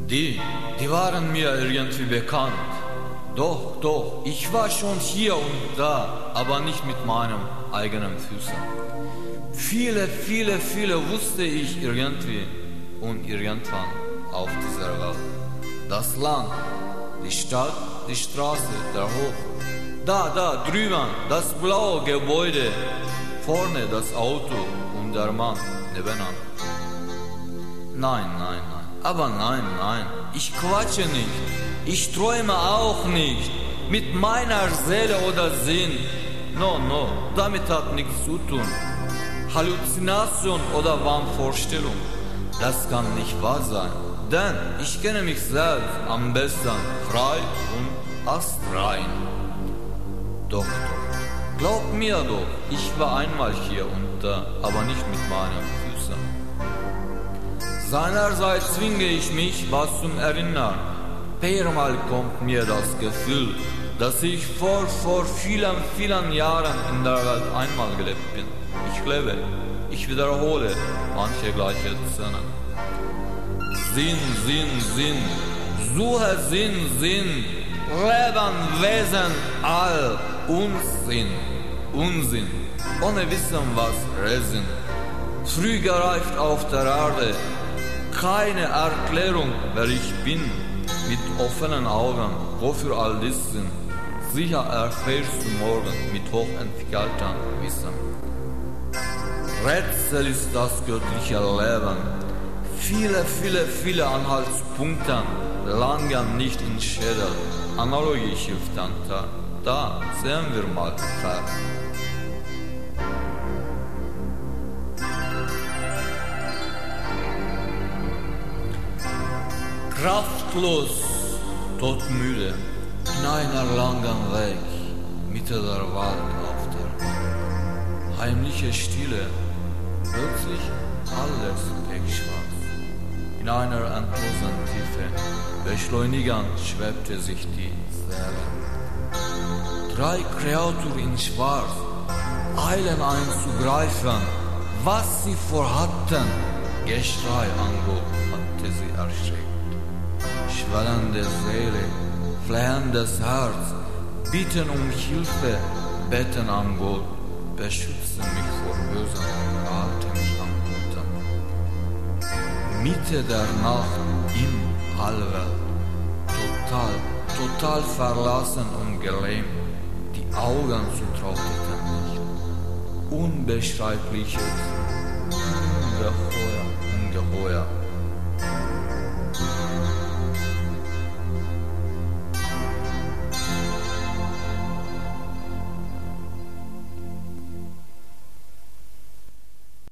Die waren mir irgendwie bekannt. Doch, ich war schon hier und da, aber nicht mit meinen eigenen Füßen. Viele wusste ich irgendwie und irgendwann auf dieser Welt. Das Land, die Stadt, die Straße, der Hof. Da drüben, das blaue Gebäude. Vorne das Auto und der Mann nebenan. Nein, aber nein, ich quatsche nicht. Ich träume auch nicht. Mit meiner Seele oder Sinn. No, damit hat nichts zu tun. Halluzination oder Wahnvorstellung. Das kann nicht wahr sein. Denn ich kenne mich selbst am besten frei und astrein. Doch, glaub mir doch, ich war einmal hier und da, aber nicht mit meinen Füßen. Seinerseits zwinge ich mich, was zum Erinnern. Per mal kommt mir das Gefühl, dass ich vor vielen Jahren in der Welt einmal gelebt bin. Ich lebe, ich wiederhole manche gleiche Szenen. Sinn, suche Sinn, Leben, Wesen, all, Unsinn, ohne Wissen was Resinn. Früh gereift auf der Erde, keine Erklärung, wer ich bin, mit offenen Augen, wofür all dies sind. Sicher erfährst du morgen mit hochentwickeltem Wissen. Rätsel ist das göttliche Leben. Viele Anhaltspunkte langen nicht in Schädel. Analogie hilft dann da sehen wir mal ver. Kraftlos, todmüde, in einer langen Weg, Mitte der Wald auf der heimliche Stille, plötzlich alles pechschwarz. In einer endlosen Tiefe, beschleunigend schwebte sich die Seele. 3 Kreaturen in Schwarz eilen einzugreifen, was sie vorhatten. Geschrei an Gott hatte sie erschreckt. Schwellende Seele, flehendes Herz, bitten um Hilfe, beten an Gott, beschütze mich vor Bösen, halte mich am Guten. Mitte der Nacht im Allwelt, total verlassen und gelähmt, die Augen zutrauten nicht. Unbeschreibliches, ungeheuer.